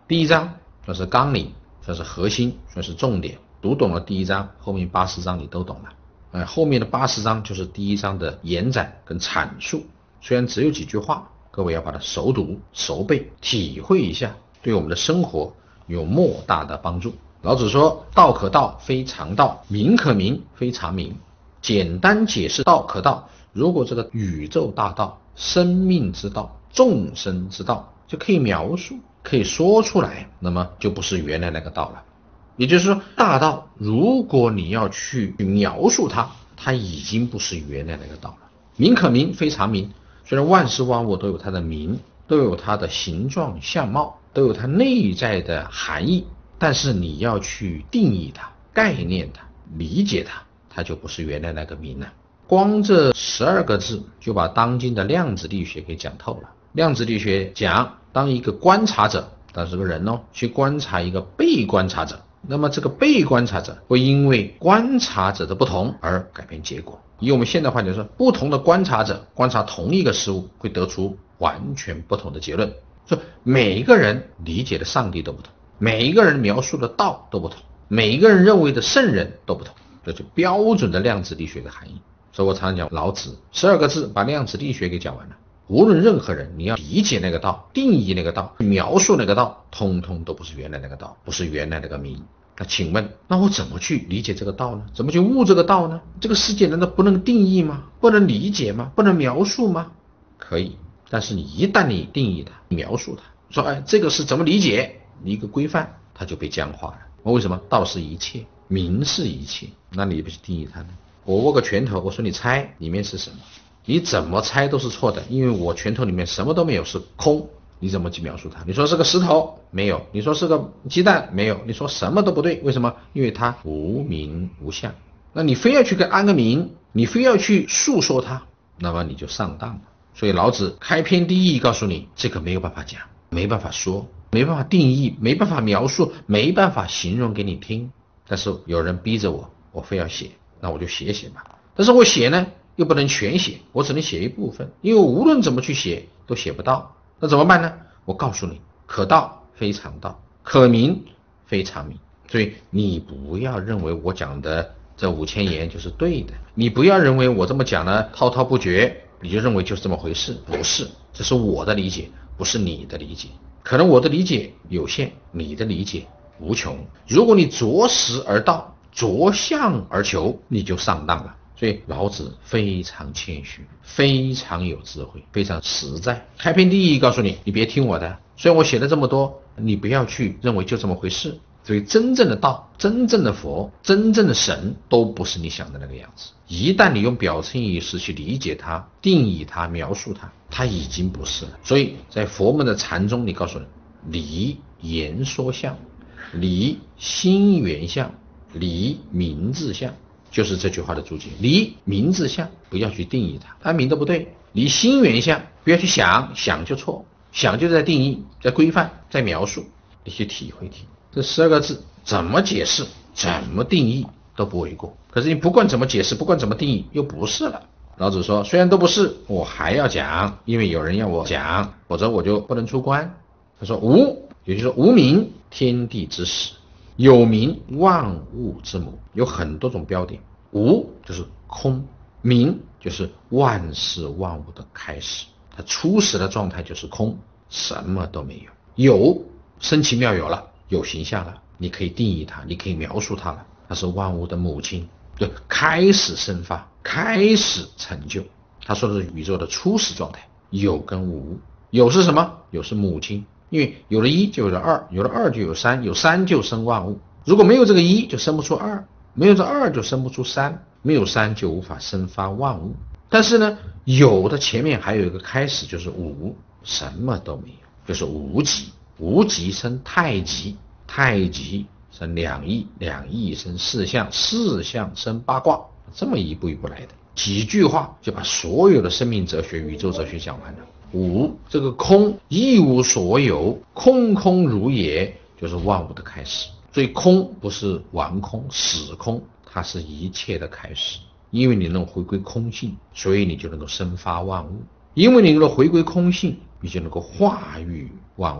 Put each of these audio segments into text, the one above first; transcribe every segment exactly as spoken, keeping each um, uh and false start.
第一章算是纲领，算是核心，算是重点。读懂了第一章，后面八十章你都懂了。呃，后面的八十章就是第一章的延展跟阐述。虽然只有几句话，各位要把它熟读熟背，体会一下，对我们的生活有莫大的帮助。老子说：“道可道，非常道；名可名，非常名。”简单解释道可道，如果这个宇宙大道、生命之道、众生之道就可以描述，可以说出来，那么就不是原来那个道了。也就是说，大道如果你要去描述它，它已经不是原来那个道了。名可名，非常名。虽然万事万物都有它的名，都有它的形状相貌，都有它内在的含义，但是你要去定义它、概念它、理解它，它就不是原来那个名了。光这十二个字就把当今的量子力学给讲透了。量子力学讲，当一个观察者，他是个人哦，去观察一个被观察者，那么这个被观察者会因为观察者的不同而改变结果。以我们现代话就是说，不同的观察者观察同一个事物，会得出完全不同的结论。所以每一个人理解的上帝都不同，每一个人描述的道都不同，每一个人认为的圣人都不同，这就标准的量子力学的含义。所以我常常讲老子十二个字把量子力学给讲完了。无论任何人，你要理解那个道，定义那个道，描述那个道，通通都不是原来那个道，不是原来那个名。那请问，那我怎么去理解这个道呢？怎么去悟这个道呢？这个世界难道不能定义吗？不能理解吗？不能描述吗？可以，但是你一旦你定义它、描述它，说哎，这个是怎么理解？一个规范，它就被僵化了。为什么？道是一切，名是一切，那你不去定义它呢？我握个拳头，我说你猜里面是什么？你怎么猜都是错的，因为我拳头里面什么都没有，是空。你怎么去描述它？你说是个石头，没有；你说是个鸡蛋，没有；你说什么都不对，为什么？因为它无名无相。那你非要去给安个名，你非要去诉说它，那么你就上当了。所以老子开篇第一告诉你，这个没有办法讲，没办法说，没办法定义，没办法描述，没办法形容给你听。但是有人逼着我，我非要写，那我就写写吧。但是我写呢又不能全写，我只能写一部分，因为我无论怎么去写都写不到。那怎么办呢？我告诉你，可道非常道，可名非常名。所以你不要认为我讲的这五千言就是对的，你不要认为我这么讲呢滔滔不绝，你就认为就是这么回事。不是，这是我的理解，不是你的理解。可能我的理解有限，你的理解无穷。如果你着实而道，着相而求，你就上当了。所以老子非常谦虚，非常有智慧，非常实在。开篇第一告诉你，你别听我的，虽然我写了这么多，你不要去认为就这么回事。所以真正的道，真正的佛，真正的神都不是你想的那个样子。一旦你用表层意识去理解它、定义它、描述它，它已经不是了。所以在佛门的禅宗，你告诉人，理言说相，理心缘相，理名字相，就是这句话的注解。理名字相，不要去定义它，它名都不对。理心缘相，不要去想，想就错，想就在定义，在规范，在描述，你去体会体。这十二个字怎么解释，怎么定义都不为过。可是你不管怎么解释，不管怎么定义，又不是了。老子说，虽然都不是，我还要讲，因为有人要我讲，否则我就不能出关。他说无，也就是说无名，天地之始；有名，万物之母。有很多种标点，无就是空，名就是万事万物的开始，它初始的状态就是空，什么都没有。有，生其妙有了，有形象了，你可以定义它，你可以描述它了，它是万物的母亲，就开始生发，开始成就。他说的是宇宙的初始状态，有跟无。有是什么？有是母亲，因为有了一就有了二，有了二就有三，有三就生万物。如果没有这个一，就生不出二，没有这二就生不出三，没有三就无法生发万物。但是呢，有的前面还有一个开始，就是无，什么都没有，就是无极。无极生太极，太极生两仪，两仪生四象，四象生八卦，这么一步一步来的。几句话就把所有的生命哲学、宇宙哲学讲完了。无，这个空一无所有，空空如也，就是万物的开始。所以空不是完空、死空，它是一切的开始。因为你能回归空性，所以你就能够生发万物。因为你能够回归空性，你就能够化育万物。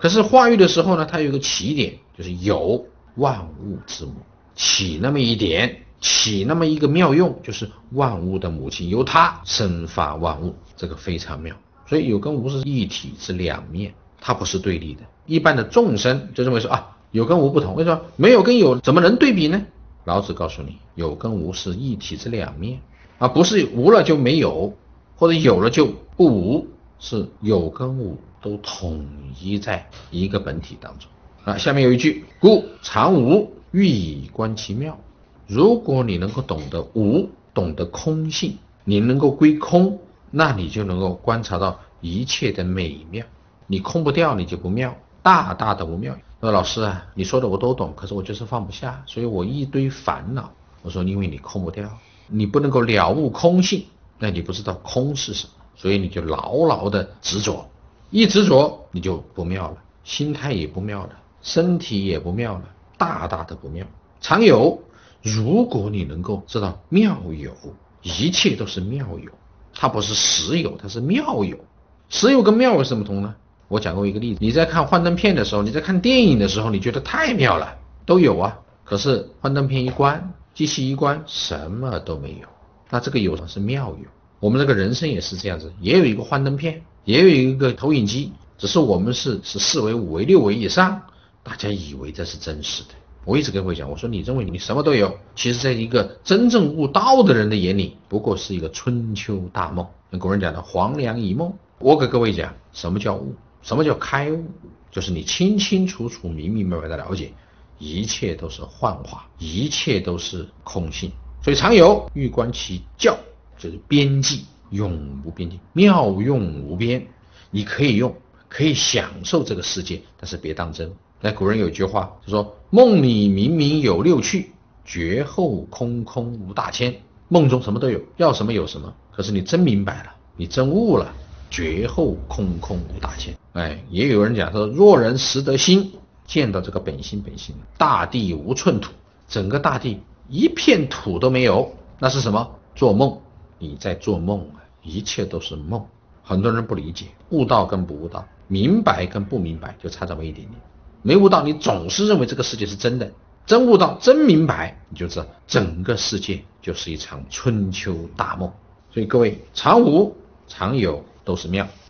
可是化育的时候呢，它有一个起点，就是有万物之母，起那么一点，起那么一个妙用，就是万物的母亲，由它生发万物，这个非常妙。所以有跟无是一体之两面，它不是对立的。一般的众生就认为说啊，有跟无不同，为什么没有跟有怎么能对比呢？老子告诉你，有跟无是一体之两面，而不是无了就没有，或者有了就不无，是有跟无都统一在一个本体当中。啊，下面有一句，故常无，欲以观其妙。如果你能够懂得无，懂得空性，你能够归空，那你就能够观察到一切的美妙。你空不掉，你就不妙，大大的无妙。那老师啊，你说的我都懂，可是我就是放不下，所以我一堆烦恼。我说因为你空不掉，你不能够了悟空性，那你不知道空是什么，所以你就牢牢的执着，一执着你就不妙了，心态也不妙了，身体也不妙了，大大的不妙。常有，如果你能够知道妙有，一切都是妙有，它不是实有，它是妙有。实有跟妙有什么不同呢？我讲过一个例子，你在看幻灯片的时候，你在看电影的时候，你觉得太妙了，都有啊，可是幻灯片一关，机器一关，什么都没有。那这个有是妙有。我们这个人生也是这样子，也有一个幻灯片，也有一个投影机，只是我们是是四维、五维、六维以上，大家以为这是真实的。我一直跟各位讲，我说你认为你什么都有，其实在一个真正悟道的人的眼里，不过是一个春秋大梦。跟古人讲的黄粱一梦。我给各位讲，什么叫悟？什么叫开悟？就是你清清楚楚、明明白白的了解，一切都是幻化，一切都是空性。所以常有，欲观其教，就是边际，永无边际，妙用无边。你可以用，可以享受这个世界，但是别当真。那古人有一句话，就说梦里明明有六趣，觉后空空无大千。梦中什么都有，要什么有什么，可是你真明白了，你真悟了，觉后空空无大千。哎，也有人讲说，若人识得心，见到这个本心本性，大地无寸土，整个大地一片土都没有，那是什么？做梦，你在做梦啊，一切都是梦。很多人不理解，悟道跟不悟道，明白跟不明白就差这么一点点。没悟道，你总是认为这个世界是真的；真悟道，真明白，你就知道整个世界就是一场春秋大梦。所以各位，常无常有都是妙，